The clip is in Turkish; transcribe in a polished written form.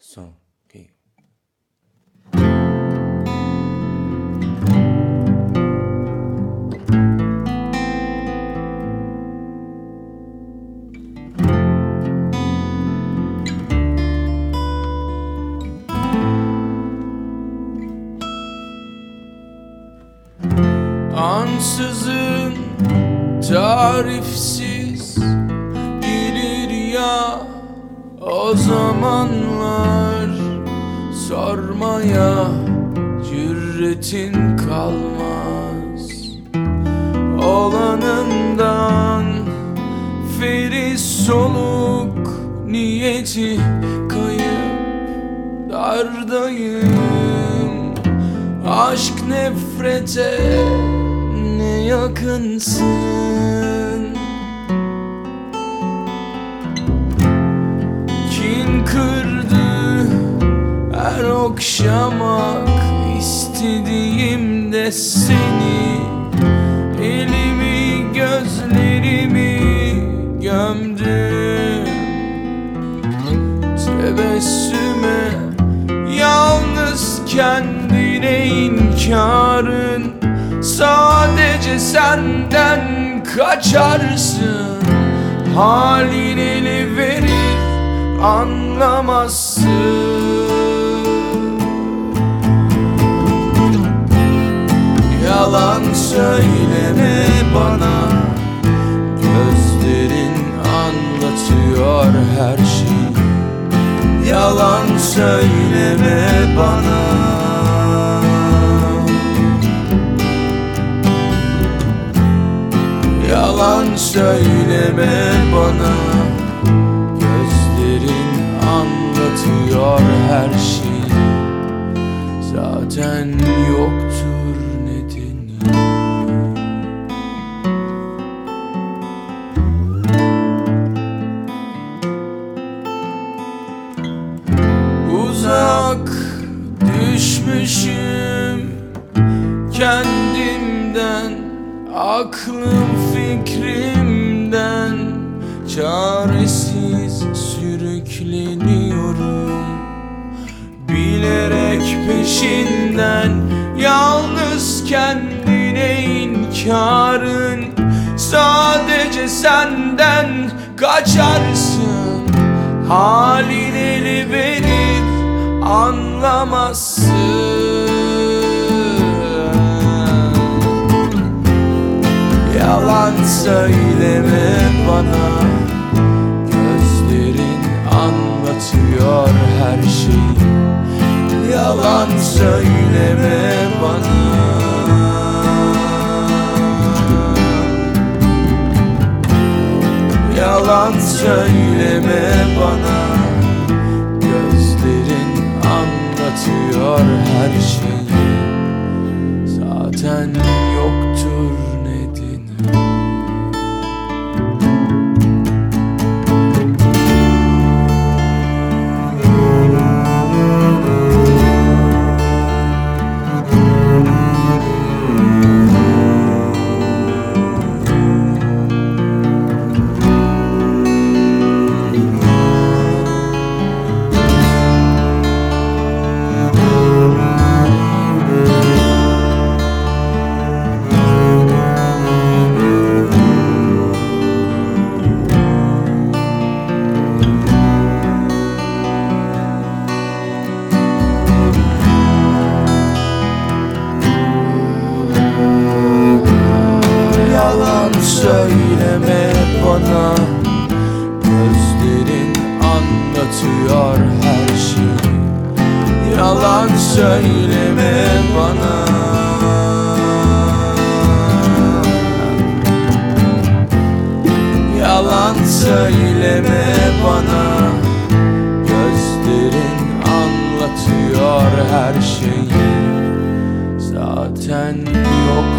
Son, okay. Ansızın, tarifsiz gelir ya o zamanlar, sormaya cüretin kalmaz. Olanından feri soluk, niyeti kayıp dardayım. Aşk nefrete ne yakınsın. Kin kırdı her okşamak istediğimde seni. Elimi gözlerimi gömdüm tebessüme. Yalnız kendine inkarın, sadece senden kaçarsın. Halin eli verir anlamazsın. Yalan söyleme bana, gözlerin anlatıyor her şeyi. Yalan söyleme bana, yalan söyleme bana. Gözlerin anlatıyor her şeyi, zaten yoktur nedeni. Uzak düşmüşüm kendimden, aklım fikrimden, çaresiz sürükleniyorum. Bilerek peşinden, yalnız kendine inkarın, sadece senden kaçarsın. Halin eli verir anlamazsın. Yalan söyleme bana, gözlerin anlatıyor her şeyi. Yalan söyleme bana, yalan söyleme bana. Gözlerin anlatıyor her şeyi, zaten yoktur nedeni. Söyleme bana, gözlerin anlatıyor her şeyi. Yalan söyleme bana, yalan söyleme bana. Gözlerin anlatıyor her şeyi, zaten yok